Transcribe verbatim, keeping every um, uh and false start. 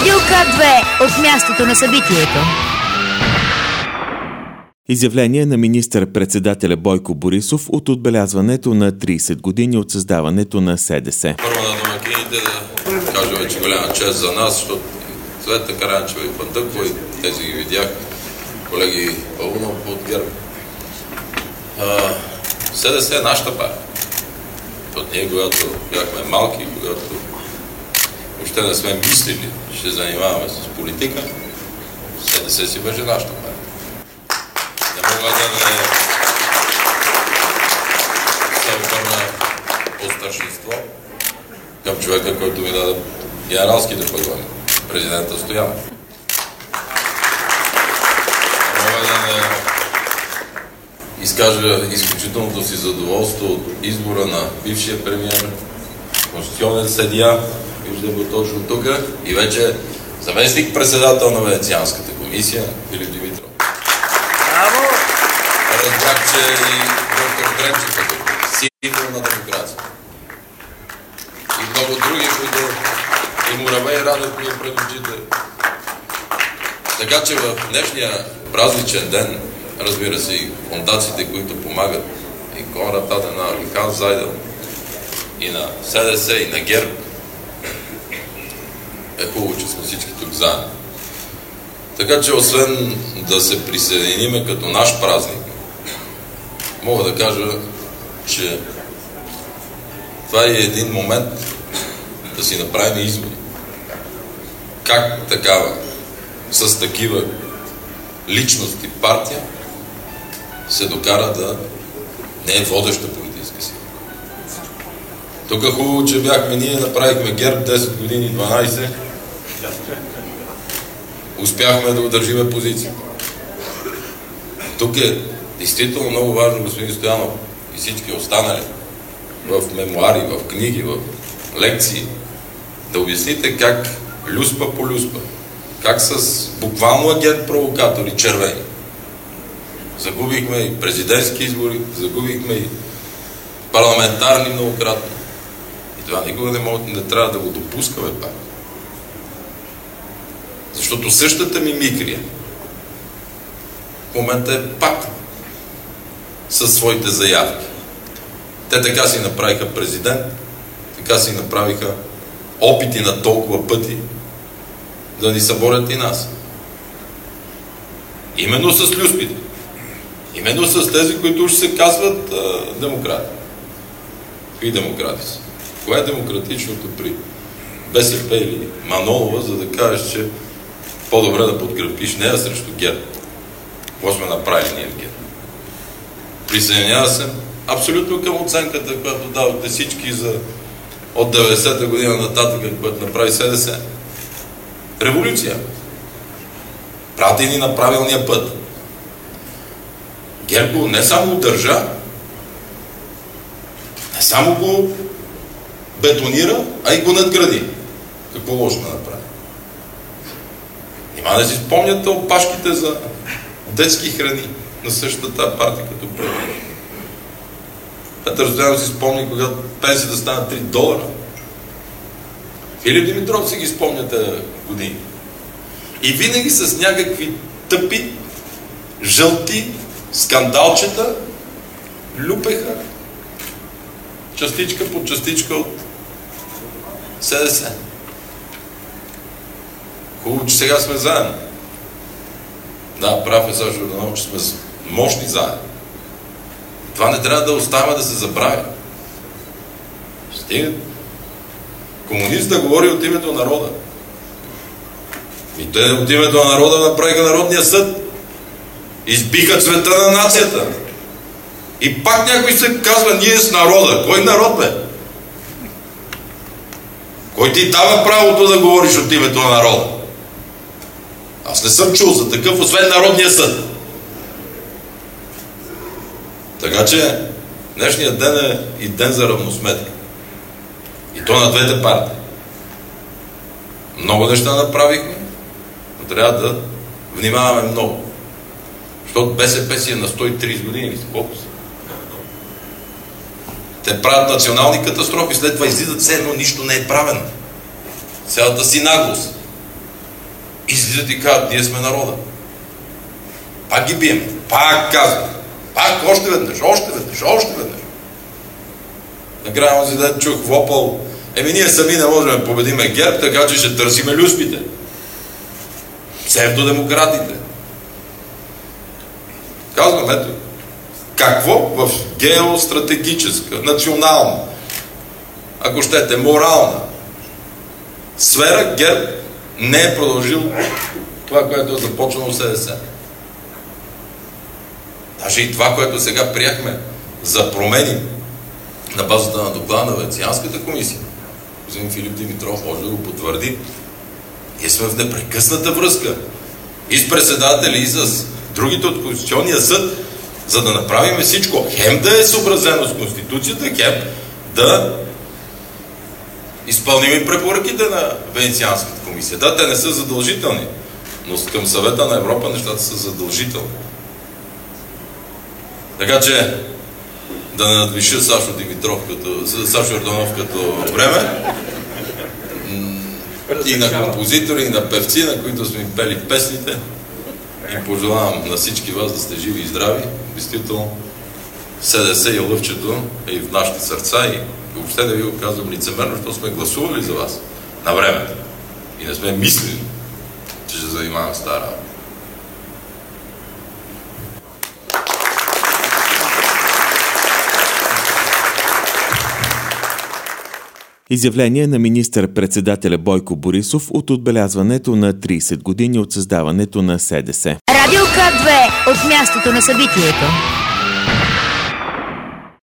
Радио К две от мястото на събитието. Изявление на министър-председателя Бойко Борисов от отбелязването на трийсет години от създаването на СДС. Първо на домакините да кажа вече голяма чест за нас, защото Цвета Караянчева и Пантъкова, и тези ги видях, колеги Паунов от ГЕРБ. СДС е нашата партия. От ние, когато бяхме малки, когато въобще не сме мислили, ще занимаваме с политика, СДС си беше нашата партия. Не мога да не се обърна по старшинство към човека, който ми даде генералските пагони, президента Стоянов. Не мога да не изкажа изключителното си задоволство от избора на бившия премиер, конституционен съдия, виждам го точно тук, и вече заместник председател на Венецианската комисия Филип Димитров. Браво! Разбрах, че и доктор Дренчев е тук, символ на демокрация. И много други, които и Муравей Радев ми е пред очите. Така че в днешния празничен ден, разбира се, и фондациите, които помагат, и Конрад Аденауер, и Ханс Зайдел, и на СДС, и на ГЕРБ, е хубаво, че сме всички тук заедно. Така че, освен да се присъединиме като наш празник, мога да кажа, че това е един момент да си направим изводи. Как такава, с такива личности партия, се докара да не е водеща политическа сила. Тук е хубаво, че бяхме ние, направихме ГЕРБ десет години, дванайсет. Успяхме да удържиме позиция. Тук е действително много важно, господин Стоянов и всички останали, в мемуари, в книги, в лекции, да обясните как люспа по люспа, как с буквално агент провокатори червени загубихме и президентски избори, загубихме и парламентарни многократно. И това никога не, мога, не трябва да го допускаме пак. Защото същата мимикрия в момента е пак със своите заявки. Те така си направиха президент, така си направиха опити на толкова пъти да ни съборят и нас. Именно с люспите. Именно с тези, които ще се казват а, демократи. Кои демократи са? Кое е демократичното при БСП или Манолова, за да кажеш, че по-добре да подкрепиш нея срещу ГЕРБ? Какво сме направили ние в ГЕРБ? Присъединява се абсолютно към оценката, която давате всички за от деветдесета година нататък, което направи СДС. Революция. Прати ни на правилния път. ГЕРБ го не само държа, не само го бетонира, а и го надгради. Какво лошо да направи? Нима да си спомняте опашките за детски храни на същата партия като преди. Петър Стоянов си спомни, когато пенсията стана три долара. Филип Димитров си ги спомняте години. И винаги с някакви тъпи, жълти скандалчета люпеха частичка по частичка от СДС. Хубаво, че сега сме заедно. Да, прав е Сашо Йорданов, че сме мощни заедно. Това не трябва да остава да се забравя. Стига комунист да говори от името на народа. И те от името на народа направиха Народния съд. Избиха цвета на нацията. И пак някой се казва, ние с народа. Кой народ, бе? Кой ти дава правото да говориш от името на народа? Аз не съм чул за такъв, освен Народния съд. Така че днешният ден е и ден за равносметка. И то на двете партии. Много неща направихме, но трябва да внимаваме много. Защото БСП си е на сто и трийсет години. Колко са? Те правят национални катастрофи, след това излизат все едно, нищо не е правено. Цялата си наглост. излизат и казват, ние сме народа. Пак ги бием, пак казват, пак още веднъж, още веднъж, още веднъж. Накрая онзи ден чух вопъл, еми ние сами не можем да победиме ГЕРБ, така че ще търсиме люспите. Псевдодемократите. Казвам, ето, какво в геостратегическа, национална, ако щете, морална сфера ГЕРБ не е продължил това, което е започнало в СДС. Даже и това, което сега приехме за промени на базата на доклада на Венецианската комисия. Господин Филип Димитров може да го потвърди. Ние сме в непрекъсната връзка и с председатели, и с другите от Конституционния съд, за да направим всичко. Хем да е съобразено с Конституцията, хем да изпълним и препоръките на Венецианската комисия. Да, те не са задължителни, но към Съвета на Европа нещата са задължителни. Така че да не надвиша Сашо Димитров като, Сашо Йорданов като време, и на композитори, и на певци, на които сме им пели песните. И пожелавам на всички вас да сте живи и здрави. Действително, СДС и лъвчето е и в нашите сърца, и въобще да ви го казвам лицемерно, защото сме гласували за вас на времето. И не сме мислили, че ще занимавам с тази работа. Изявление на министър-председателя Бойко Борисов от отбелязването на трийсет години от създаването на СДС. Радио К две от мястото на събитието.